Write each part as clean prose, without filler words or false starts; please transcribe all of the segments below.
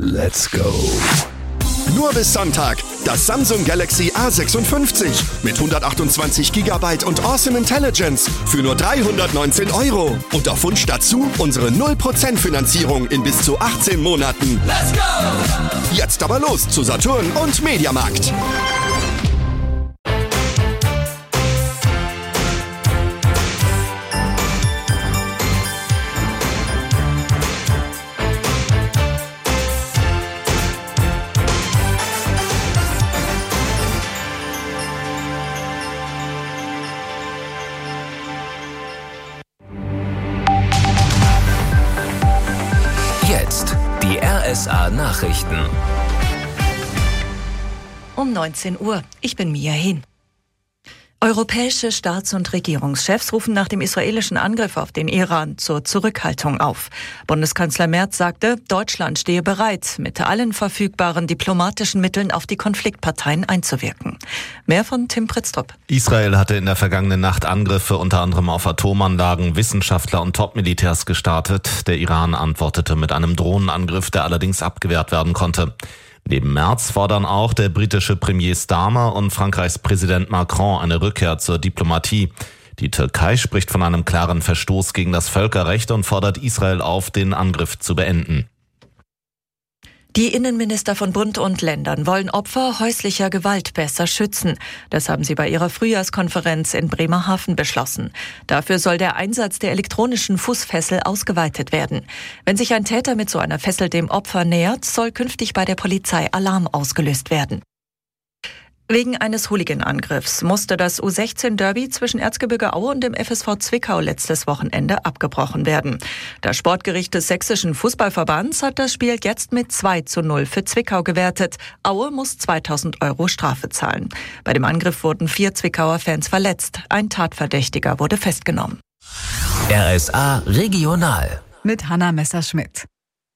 Let's go. Nur bis Sonntag. Das Samsung Galaxy A56 mit 128 GB und Awesome Intelligence für nur 319 €. Und auf Wunsch dazu unsere 0% Finanzierung in bis zu 18 Monaten. Let's go! Jetzt aber los zu Saturn und Mediamarkt. Jetzt die RSA-Nachrichten. Um 19 Uhr. Ich bin Mia Hin. Europäische Staats- und Regierungschefs rufen nach dem israelischen Angriff auf den Iran zur Zurückhaltung auf. Bundeskanzler Merz sagte, Deutschland stehe bereit, mit allen verfügbaren diplomatischen Mitteln auf die Konfliktparteien einzuwirken. Mehr von Tim Pritztrup. Israel hatte in der vergangenen Nacht Angriffe unter anderem auf Atomanlagen, Wissenschaftler und Top-Militärs gestartet. Der Iran antwortete mit einem Drohnenangriff, der allerdings abgewehrt werden konnte. Neben Merz fordern auch der britische Premier Starmer und Frankreichs Präsident Macron eine Rückkehr zur Diplomatie. Die Türkei spricht von einem klaren Verstoß gegen das Völkerrecht und fordert Israel auf, den Angriff zu beenden. Die Innenminister von Bund und Ländern wollen Opfer häuslicher Gewalt besser schützen. Das haben sie bei ihrer Frühjahrskonferenz in Bremerhaven beschlossen. Dafür soll der Einsatz der elektronischen Fußfessel ausgeweitet werden. Wenn sich ein Täter mit so einer Fessel dem Opfer nähert, soll künftig bei der Polizei Alarm ausgelöst werden. Wegen eines Hooligan-Angriffs musste das U16-Derby zwischen Erzgebirge Aue und dem FSV Zwickau letztes Wochenende abgebrochen werden. Das Sportgericht des Sächsischen Fußballverbands hat das Spiel jetzt mit 2:0 für Zwickau gewertet. Aue muss 2.000 € Strafe zahlen. Bei dem Angriff wurden 4 Zwickauer Fans verletzt. Ein Tatverdächtiger wurde festgenommen. RSA Regional. Mit Hanna Messerschmidt.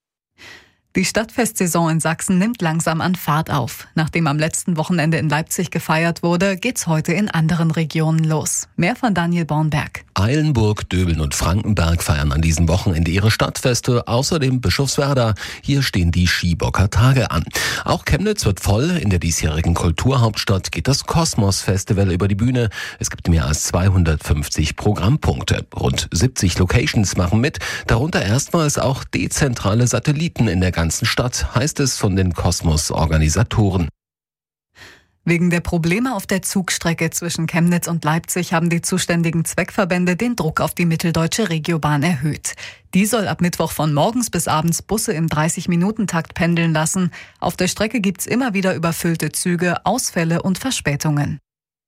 Die Stadtfestsaison in Sachsen nimmt langsam an Fahrt auf. Nachdem am letzten Wochenende in Leipzig gefeiert wurde, geht's heute in anderen Regionen los. Mehr von Daniel Bornberg. Eilenburg, Döbeln und Frankenberg feiern an diesem Wochenende ihre Stadtfeste, außerdem Bischofswerda. Hier stehen die Skibocker Tage an. Auch Chemnitz wird voll. In der diesjährigen Kulturhauptstadt geht das Kosmos-Festival über die Bühne. Es gibt mehr als 250 Programmpunkte. Rund 70 Locations machen mit, darunter erstmals auch dezentrale Satelliten in der ganzen Stadt, heißt es von den Kosmos-Organisatoren. Wegen der Probleme auf der Zugstrecke zwischen Chemnitz und Leipzig haben die zuständigen Zweckverbände den Druck auf die mitteldeutsche Regiobahn erhöht. Die soll ab Mittwoch von morgens bis abends Busse im 30-Minuten-Takt pendeln lassen. Auf der Strecke gibt's immer wieder überfüllte Züge, Ausfälle und Verspätungen.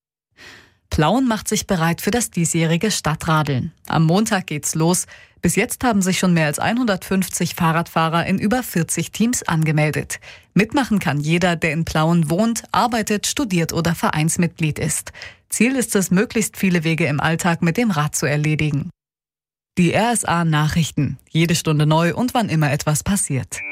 Plauen macht sich bereit für das diesjährige Stadtradeln. Am Montag geht's los. Bis jetzt haben sich schon mehr als 150 Fahrradfahrer in über 40 Teams angemeldet. Mitmachen kann jeder, der in Plauen wohnt, arbeitet, studiert oder Vereinsmitglied ist. Ziel ist es, möglichst viele Wege im Alltag mit dem Rad zu erledigen. Die RSA Nachrichten. Jede Stunde neu und wann immer etwas passiert.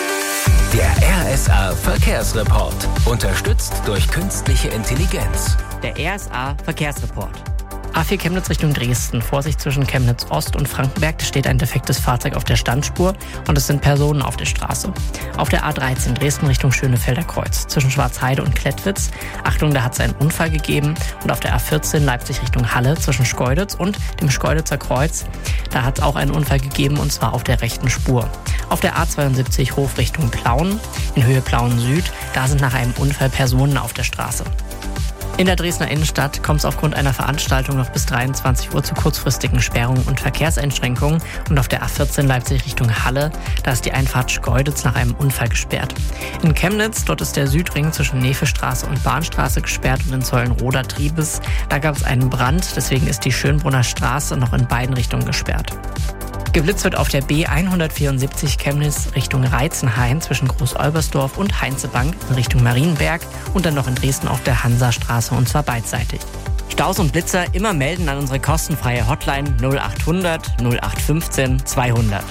Der RSA Verkehrsreport. Unterstützt durch künstliche Intelligenz. Der RSA Verkehrsreport. A4 Chemnitz Richtung Dresden. Vorsicht zwischen Chemnitz Ost und Frankenberg. Da steht ein defektes Fahrzeug auf der Standspur und es sind Personen auf der Straße. Auf der A13 Dresden Richtung Schönefelder Kreuz. Zwischen Schwarzheide und Klettwitz. Achtung, da hat es einen Unfall gegeben. Und auf der A14 Leipzig Richtung Halle zwischen Schkeuditz und dem Schkeuditzer Kreuz. Da hat es auch einen Unfall gegeben und zwar auf der rechten Spur. Auf der A72 Hof Richtung Plauen. In Höhe Plauen Süd. Da sind nach einem Unfall Personen auf der Straße. In der Dresdner Innenstadt kommt es aufgrund einer Veranstaltung noch bis 23 Uhr zu kurzfristigen Sperrungen und Verkehrseinschränkungen. Und auf der A14 Leipzig Richtung Halle, da ist die Einfahrt Schkeuditz nach einem Unfall gesperrt. In Chemnitz, dort ist der Südring zwischen Nefestraße und Bahnstraße gesperrt und in Zollenroda Triebes. Da gab es einen Brand, deswegen ist die Schönbrunner Straße noch in beiden Richtungen gesperrt. Geblitzt wird auf der B174 Chemnitz Richtung Reitzenhain zwischen Groß-Olbersdorf und Heinzebank in Richtung Marienberg und dann noch in Dresden auf der Hansastraße und zwar beidseitig. Staus und Blitzer immer melden an unsere kostenfreie Hotline 0800 0815 200.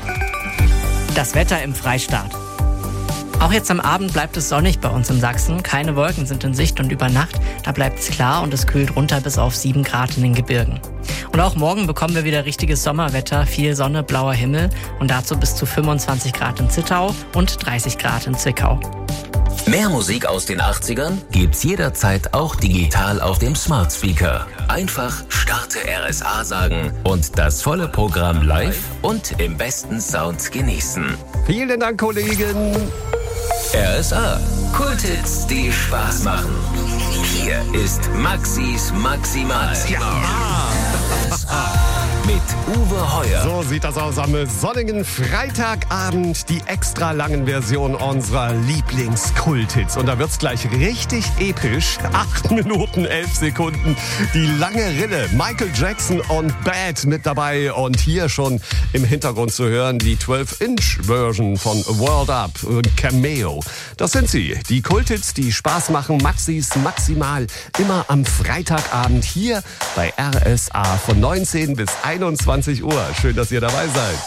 Das Wetter im Freistaat. Auch jetzt am Abend bleibt es sonnig bei uns in Sachsen. Keine Wolken sind in Sicht und über Nacht, da bleibt es klar und es kühlt runter bis auf 7 Grad in den Gebirgen. Und Und auch morgen bekommen wir wieder richtiges Sommerwetter, viel Sonne, blauer Himmel und dazu bis zu 25 Grad in Zittau und 30 Grad in Zwickau. Mehr Musik aus den 80ern gibt's jederzeit auch digital auf dem Smart Speaker. Einfach Starte RSA sagen und das volle Programm live und im besten Sound genießen. Vielen Dank, Kollegen. RSA, Kulthits, die Spaß machen. Hier ist Maxis Maximal. Mit Uwe Heuer. So sieht das aus am sonnigen Freitagabend. Die extra langen Version unserer Lieblingskulthits. Und da wird's gleich richtig episch. 8 Minuten, 11 Sekunden. Die lange Rille. Michael Jackson und Bad mit dabei. Und hier schon im Hintergrund zu hören die 12-Inch-Version von World Up und Cameo. Das sind sie. Die Kulthits, die Spaß machen. Maxis Maximal. Immer am Freitagabend hier bei RSA von 19 bis 21 Uhr. Schön, dass ihr dabei seid.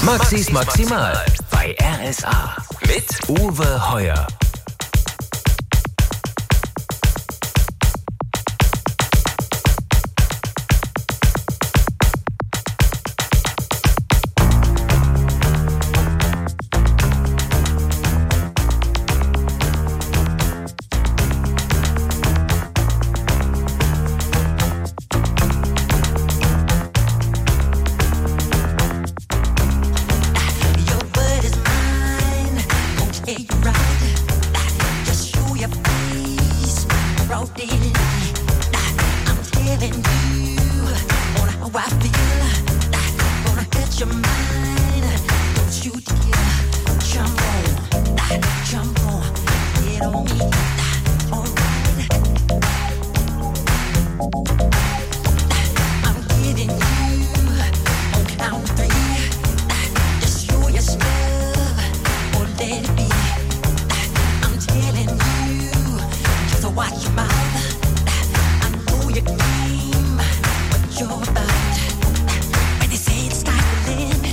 Maxis Maximal bei RSA mit Uwe Heuer. You're about when they say it's time to live.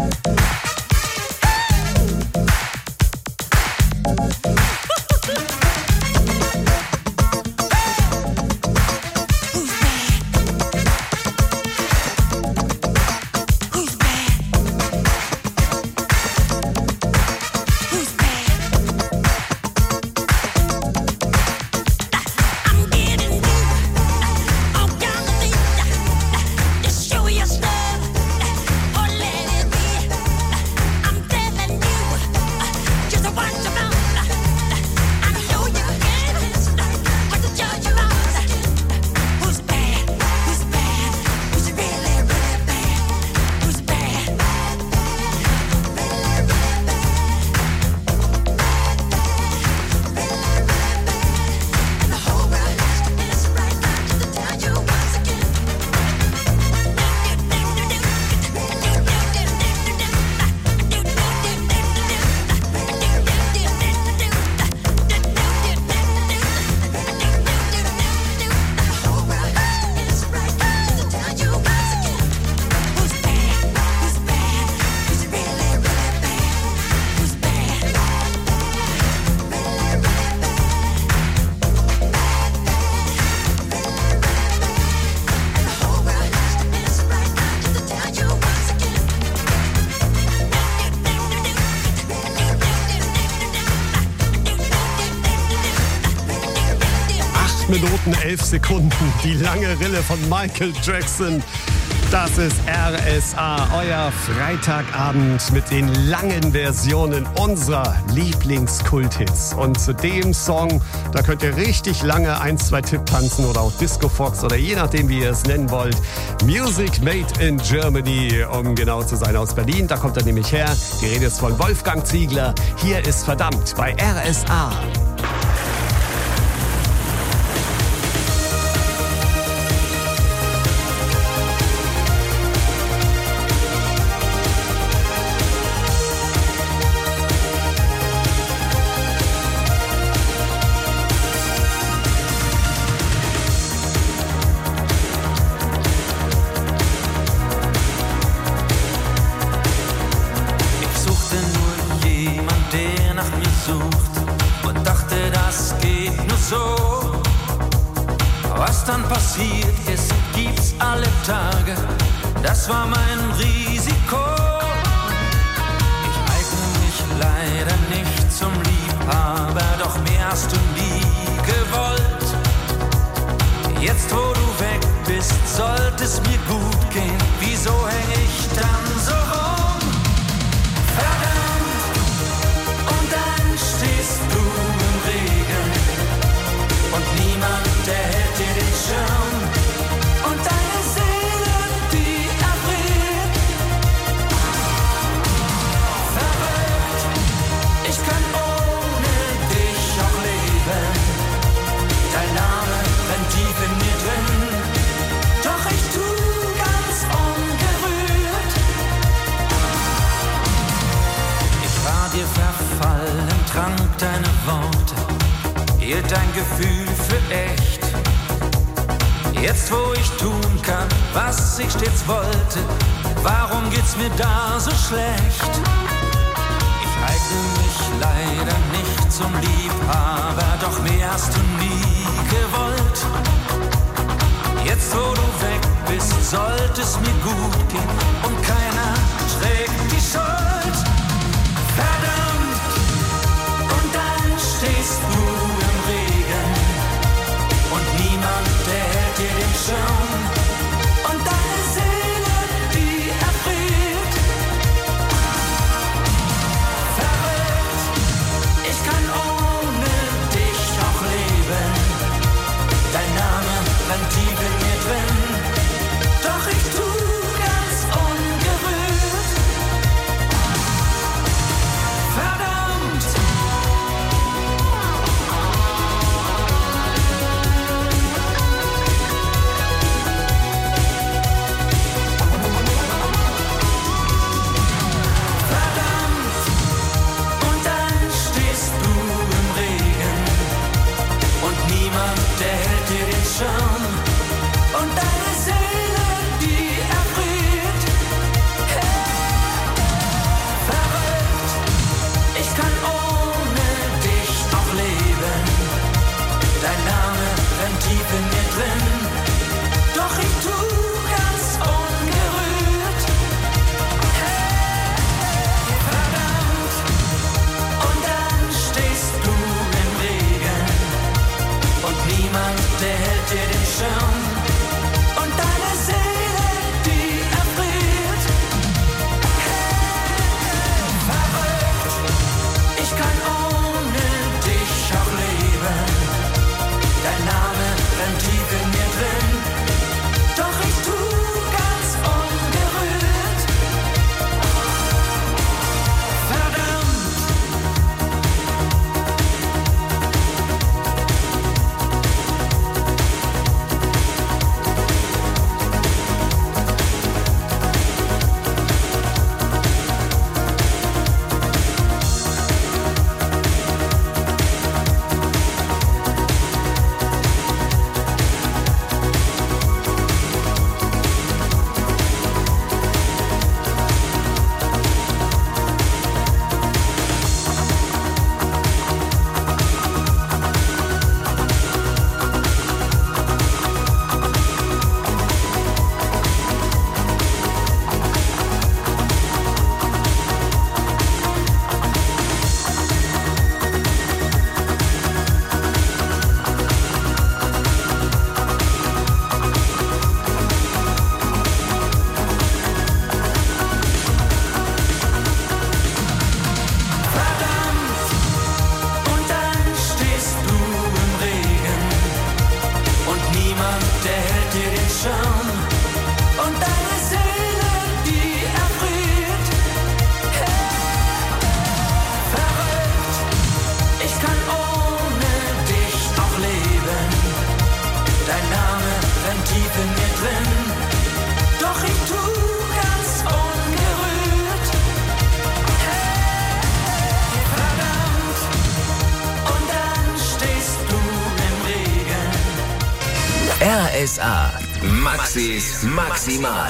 Minuten 11 Sekunden. Die lange Rille von Michael Jackson. Das ist RSA, euer Freitagabend mit den langen Versionen unserer Lieblingskulthits. Und zu dem Song, da könnt ihr richtig lange 1, 2 Tipp tanzen oder auch Disco Fox oder je nachdem, wie ihr es nennen wollt. Music Made in Germany, um genau zu sein, aus Berlin. Da kommt er nämlich her. Die Rede ist von Wolfgang Ziegler. Hier ist Verdammt bei RSA. Was dann passiert ist, gibt's alle Tage. Das war mein Risiko. Ich eigne mich leider nicht zum Liebhaber, doch mehr hast du nie gewollt. Jetzt, wo du weg bist, sollte es mir gut gehen. Wieso häng ich dann so rum? Verdammt, und dann stehst du im Regen und niemand, der hält dir den Schirm und deine Seele, die erfriert. Verrückt, ich kann ohne dich auch leben. Dein Name brennt tief in mir drin, doch ich tu ganz ungerührt. Ich war dir verfallen, trank deine Worte, hielt dein Gefühl für echt. Jetzt, wo ich tun kann, was ich stets wollte, warum geht's mir da so schlecht? Ich eigne mich leider nicht zum Liebhaber, doch mehr hast du nie gewollt. Jetzt, wo du weg bist, sollte es mir gut gehen und keiner trägt die Schuld. Verdammt, und dann stehst du im Regen und niemand, der hält dir den Schirm und deine Seele, die erfriert. Verrückt, ich kann ohne dich auch leben. Dein Name brennt tief in mir drin, doch ich tu ganz ungerührt. RSA. Maxis Maximal.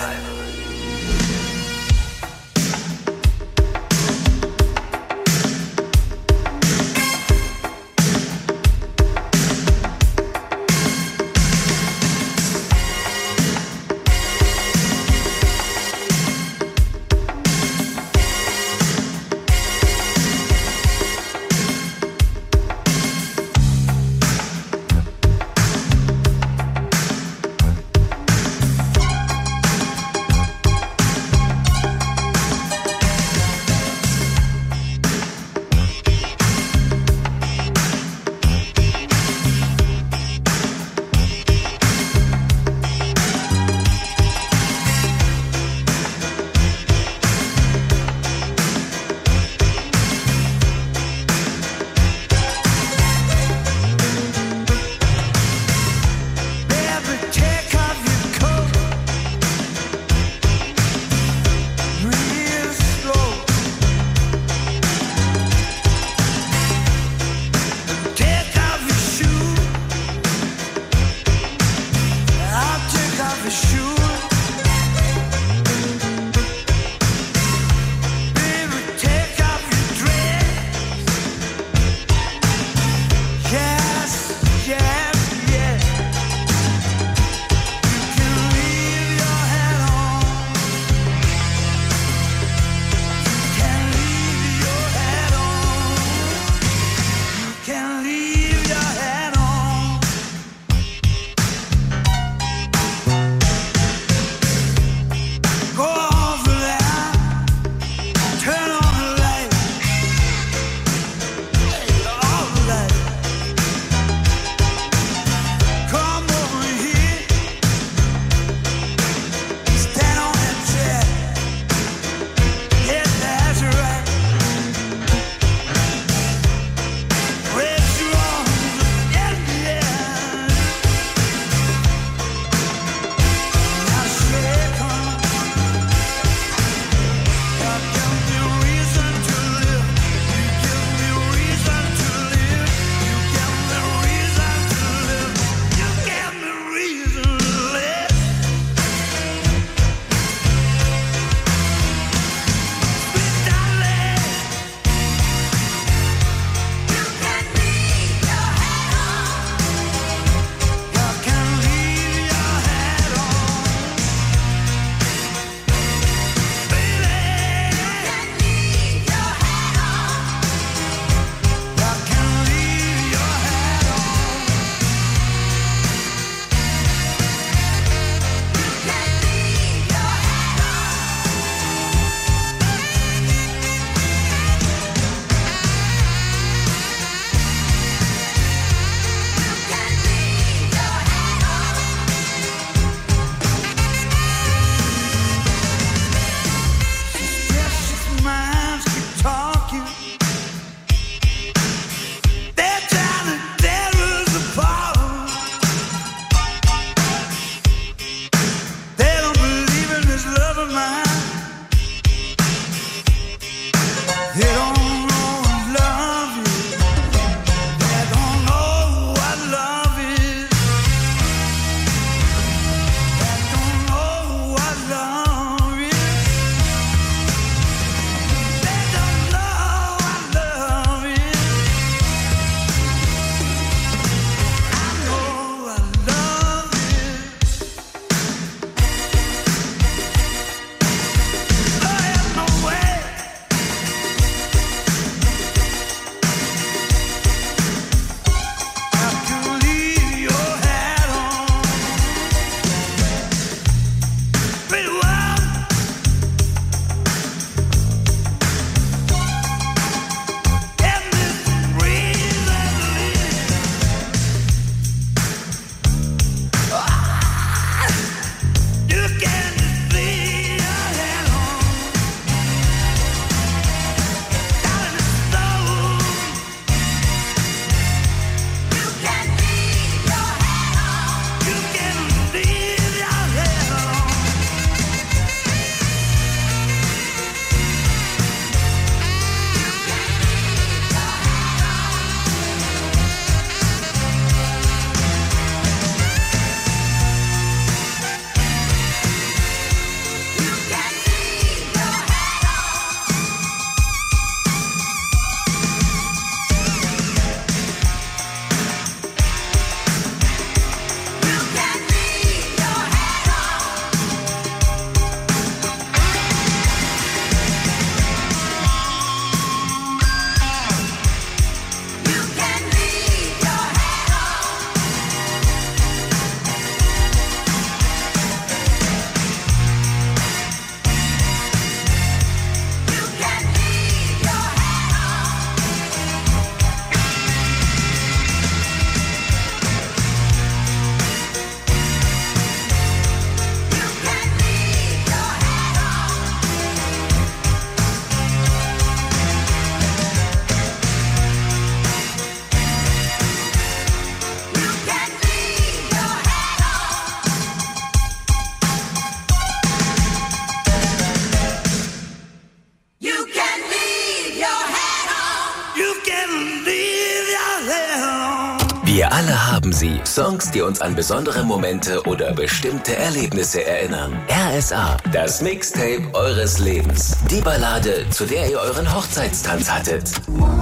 Wir alle haben sie. Songs, die uns an besondere Momente oder bestimmte Erlebnisse erinnern. RSA, das Mixtape eures Lebens. Die Ballade, zu der ihr euren Hochzeitstanz hattet.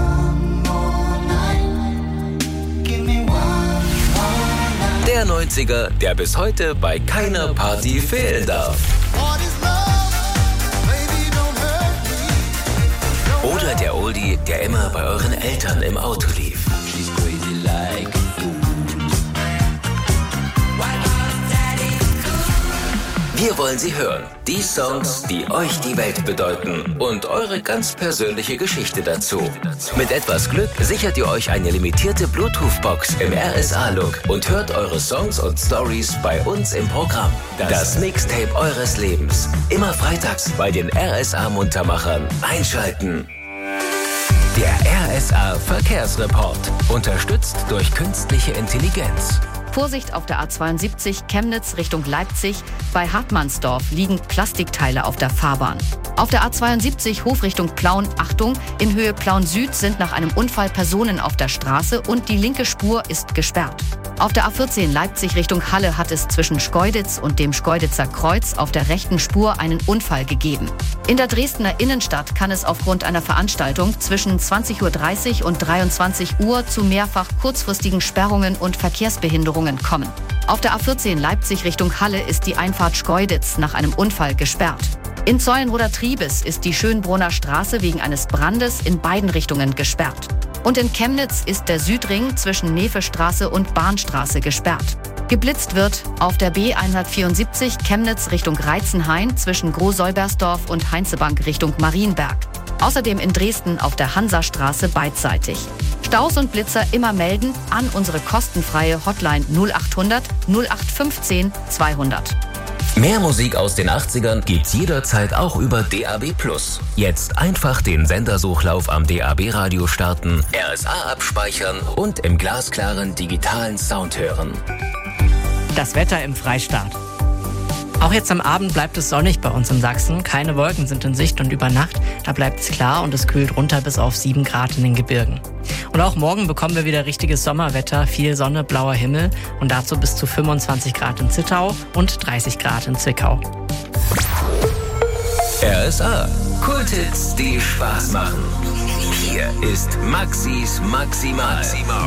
Der 90er, der bis heute bei keiner Party fehlen darf. Oder der Oldie, der immer bei euren Eltern im Auto lief. Wir wollen sie hören. Die Songs, die euch die Welt bedeuten und eure ganz persönliche Geschichte dazu. Mit etwas Glück sichert ihr euch eine limitierte Bluetooth-Box im RSA-Look und hört eure Songs und Stories bei uns im Programm. Das Mixtape eures Lebens. Immer freitags bei den RSA-Muntermachern. Einschalten. Der RSA Verkehrsreport. Unterstützt durch künstliche Intelligenz. Vorsicht auf der A72 Chemnitz Richtung Leipzig. Bei Hartmannsdorf liegen Plastikteile auf der Fahrbahn. Auf der A72 Hof Richtung Plauen, Achtung, in Höhe Plauen Süd sind nach einem Unfall Personen auf der Straße und die linke Spur ist gesperrt. Auf der A14 Leipzig Richtung Halle hat es zwischen Schkeuditz und dem Schkeuditzer Kreuz auf der rechten Spur einen Unfall gegeben. In der Dresdner Innenstadt kann es aufgrund einer Veranstaltung zwischen 20:30 Uhr und 23 Uhr zu mehrfach kurzfristigen Sperrungen und Verkehrsbehinderungen kommen. Auf der A14 Leipzig Richtung Halle ist die Einfahrt Schkeuditz nach einem Unfall gesperrt. In Zeulenroda-Triebes ist die Schönbrunner Straße wegen eines Brandes in beiden Richtungen gesperrt. Und in Chemnitz ist der Südring zwischen Nefestraße und Bahnstraße gesperrt. Geblitzt wird auf der B174 Chemnitz Richtung Reitzenhain zwischen Großolbersdorf und Heinzebank Richtung Marienberg. Außerdem in Dresden auf der Hansastraße beidseitig. Staus und Blitzer immer melden an unsere kostenfreie Hotline 0800 0815 200. Mehr Musik aus den 80ern gibt's jederzeit auch über DAB+. Jetzt einfach den Sendersuchlauf am DAB-Radio starten, RSA abspeichern und im glasklaren digitalen Sound hören. Das Wetter im Freistaat. Auch jetzt am Abend bleibt es sonnig bei uns in Sachsen. Keine Wolken sind in Sicht und über Nacht, da bleibt es klar und es kühlt runter bis auf 7 Grad in den Gebirgen. Und auch morgen bekommen wir wieder richtiges Sommerwetter, viel Sonne, blauer Himmel und dazu bis zu 25 Grad in Zittau und 30 Grad in Zwickau. RSA, Kulthits, die Spaß machen. Hier ist Maxis Maximal.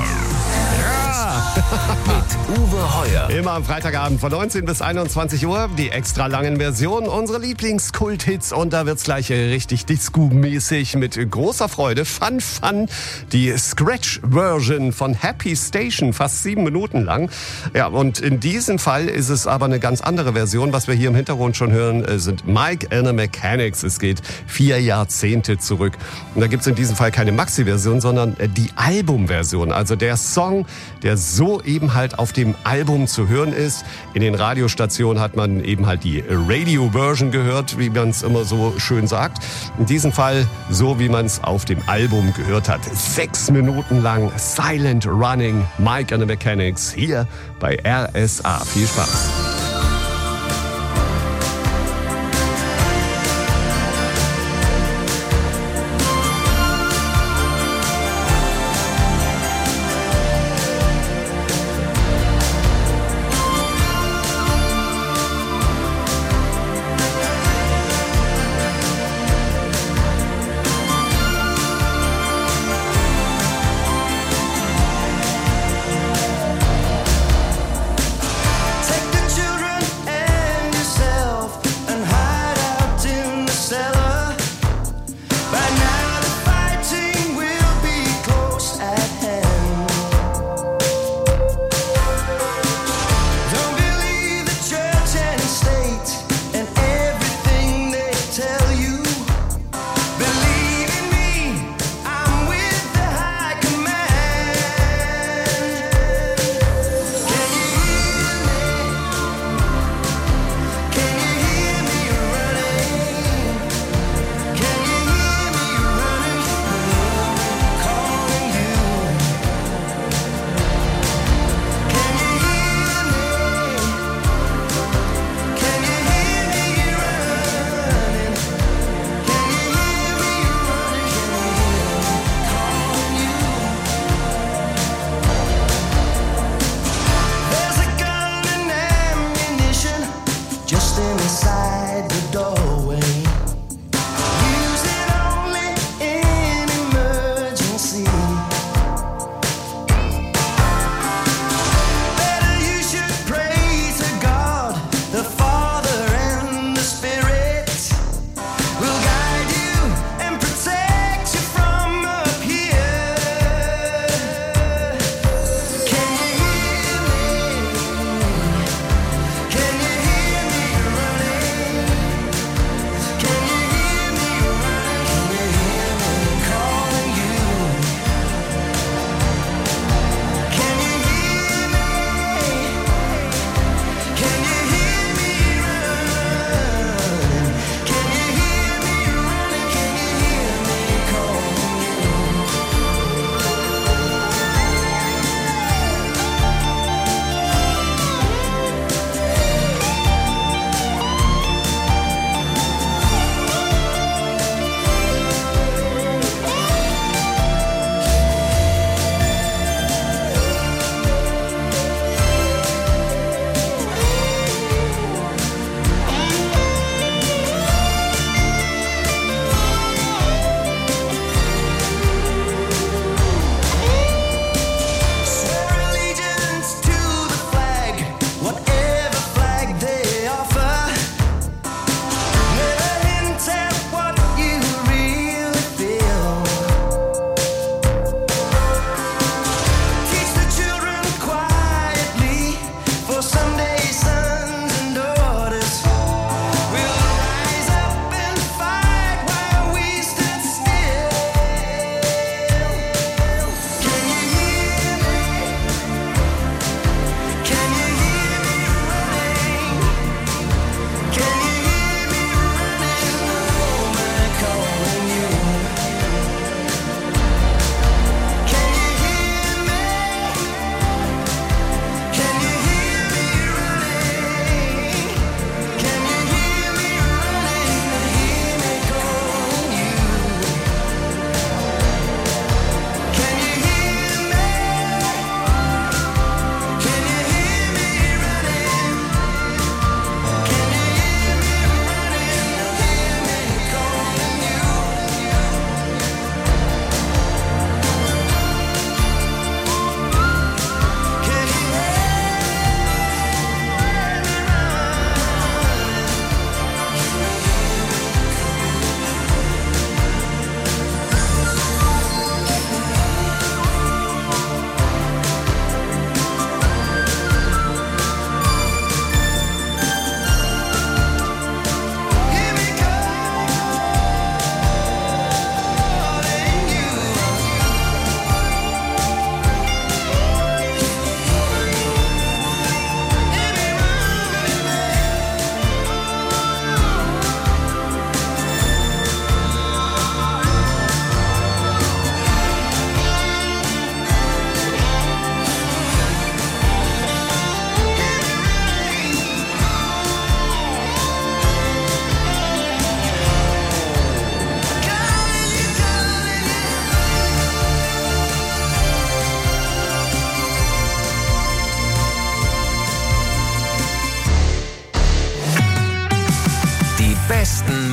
Mit Uwe Heuer. Immer am Freitagabend von 19 bis 21 Uhr die extra langen Versionen, unsere Lieblingskulthits. Und da wird's gleich richtig Disco-mäßig mit großer Freude. Fun, die Scratch-Version von Happy Station, fast 7 Minuten lang. Ja, und in diesem Fall ist es aber eine ganz andere Version. Was wir hier im Hintergrund schon hören, sind Mike and the Mechanics. Es geht 4 Jahrzehnte zurück. Und da gibt's in diesem Fall keine Maxi-Version, sondern die Album-Version. Also der Song, der so eben halt auf dem Album zu hören ist. In den Radiostationen hat man eben halt die Radio-Version gehört, wie man es immer so schön sagt. In diesem Fall so, wie man es auf dem Album gehört hat. 6 Minuten lang Silent Running, Mike and the Mechanics hier bei RSA. Viel Spaß. Take the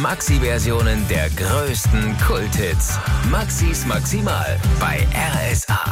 Maxi-Versionen der größten Kulthits. Maxis Maximal bei RSA.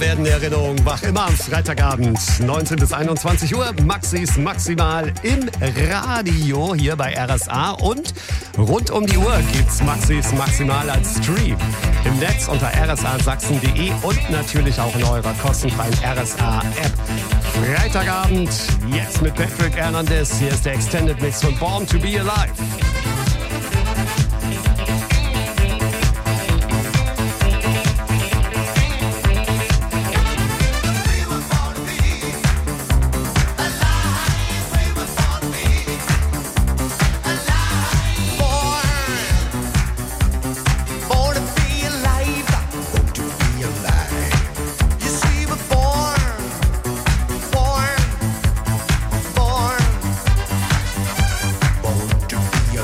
werden Erinnerungen wach. Immer am Freitagabend, 19 bis 21 Uhr. Maxis Maximal im Radio hier bei RSA. Und rund um die Uhr gibt's Maxis Maximal als Stream. Im Netz unter rsasachsen.de und natürlich auch in eurer kostenfreien RSA-App. Freitagabend, jetzt mit Patrick Hernandez. Hier ist der Extended Mix von Born to Be Alive. To be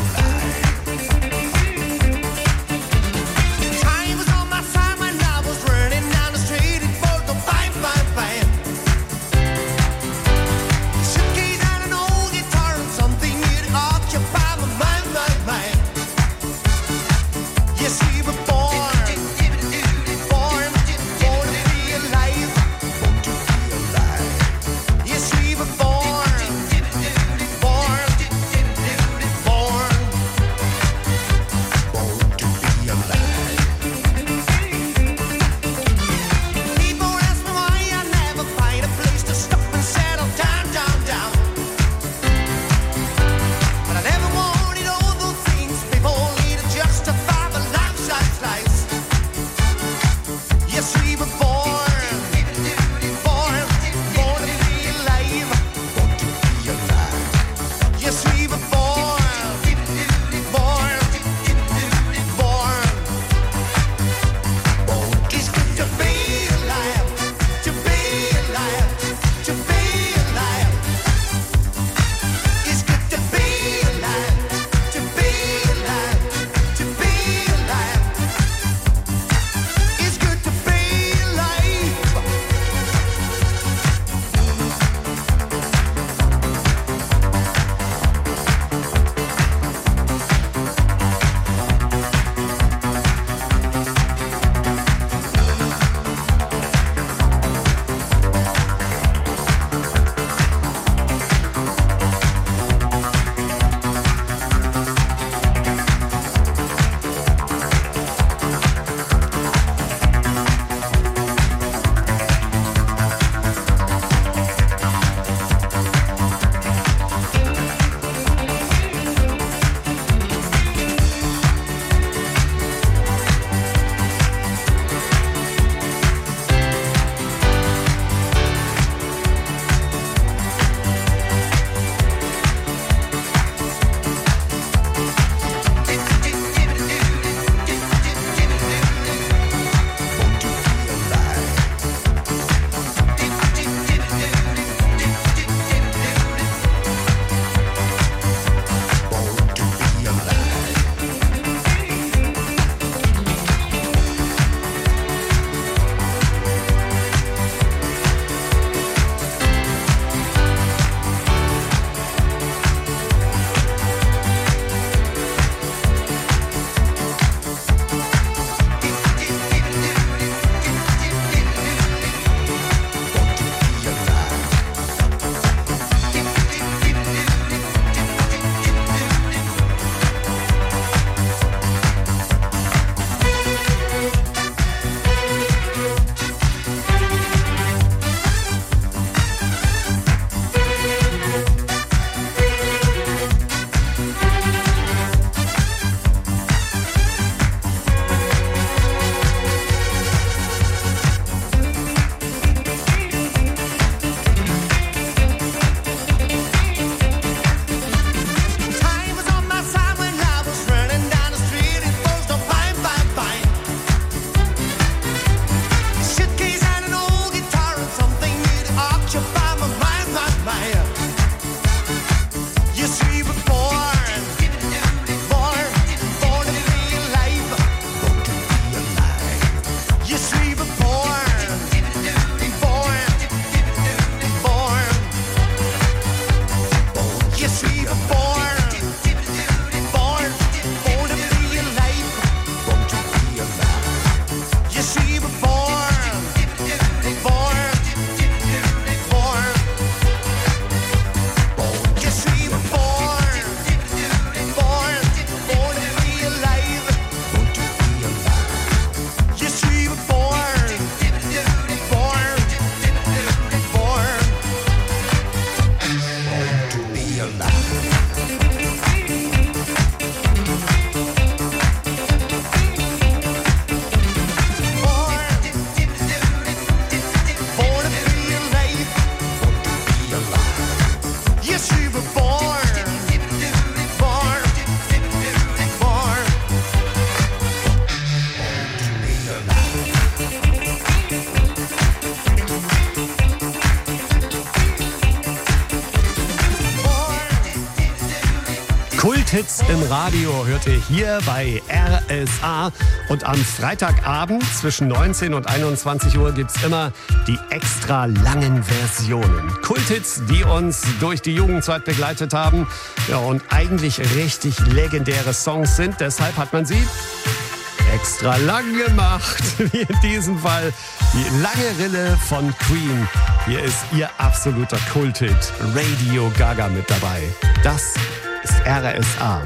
Kulthits im Radio hört ihr hier bei RSA. Und am Freitagabend zwischen 19 und 21 Uhr gibt's immer die extra langen Versionen. Kulthits, die uns durch die Jugendzeit begleitet haben. Ja, und eigentlich richtig legendäre Songs sind. Deshalb hat man sie extra lang gemacht. Wie in diesem Fall die lange Rille von Queen. Hier ist ihr absoluter Kulthit. Radio Gaga mit dabei. Das ist RSA.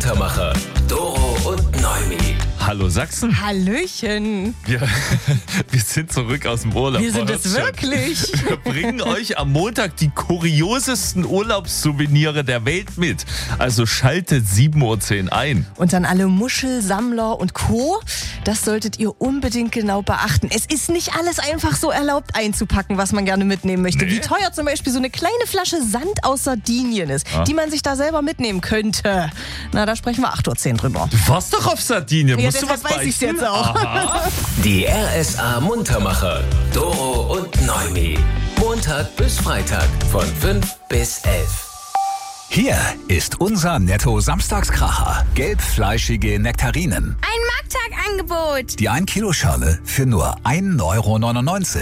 Muntermacher. Doro und Neumi. Hallo Sachsen. Hallöchen. Wir sind zurück aus dem Urlaub. Wir sind es wirklich. Wir bringen euch am Montag die kuriosesten Urlaubssouvenire der Welt mit. Also schaltet 7:10 Uhr ein. Und an alle Muschelsammler und Co., das solltet ihr unbedingt genau beachten. Es ist nicht alles einfach so erlaubt einzupacken, was man gerne mitnehmen möchte. Nee. Wie teuer zum Beispiel so eine kleine Flasche Sand aus Sardinien ist, die man sich da selber mitnehmen könnte. Na, da sprechen wir 8:10 Uhr drüber. Du warst doch auf Sardinien. Ja, Musst du was deshalb weiß ich es beichten? jetzt auch. Aha. Die RSA Muntermacher. Doro und Neumi. Montag bis Freitag von 5 bis 11. Hier ist unser Netto-Samstagskracher. Gelbfleischige Nektarinen. Ein Marktagangebot. Die 1-Kilo-Schale für nur 1,99 Euro. Dann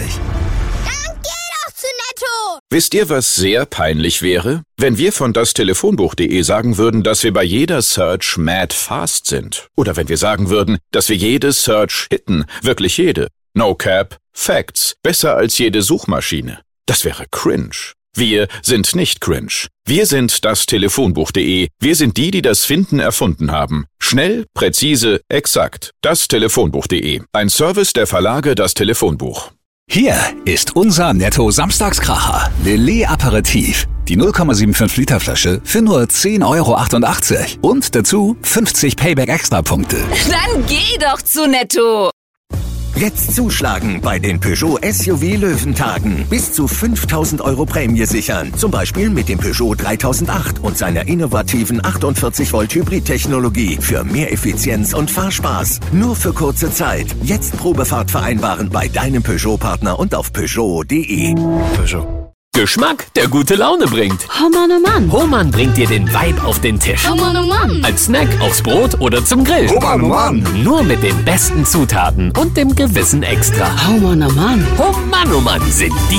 geh doch zu Netto. Wisst ihr, was sehr peinlich wäre? Wenn wir von dastelefonbuch.de sagen würden, dass wir bei jeder Search mad fast sind. Oder wenn wir sagen würden, dass wir jede Search hitten. Wirklich jede. No cap. Facts. Besser als jede Suchmaschine. Das wäre cringe. Wir sind nicht cringe. Wir sind dastelefonbuch.de. Wir sind die das Finden erfunden haben. Schnell, präzise, exakt. Dastelefonbuch.de. Ein Service der Verlage Das Telefonbuch. Hier ist unser Netto-Samstagskracher. Lillet Aperitif. Die 0,75 Liter Flasche für nur 10,88 Euro. Und dazu 50 Payback-Extra-Punkte. Dann geh doch zu Netto. Jetzt zuschlagen bei den Peugeot SUV Löwentagen. Bis zu 5.000 Euro Prämie sichern. Zum Beispiel mit dem Peugeot 3008 und seiner innovativen 48-Volt-Hybrid-Technologie für mehr Effizienz und Fahrspaß. Nur für kurze Zeit. Jetzt Probefahrt vereinbaren bei deinem Peugeot-Partner und auf Peugeot.de. Peugeot. Geschmack, der gute Laune bringt. Oh Mann, oh Mann. Hohmann bringt dir den Vibe auf den Tisch. Oh Mann, oh Mann. Als Snack, aufs Brot oder zum Grill. Oh Mann, oh Mann. Nur mit den besten Zutaten und dem gewissen Extra. Oh Mann, oh Mann. Oh Mann sind die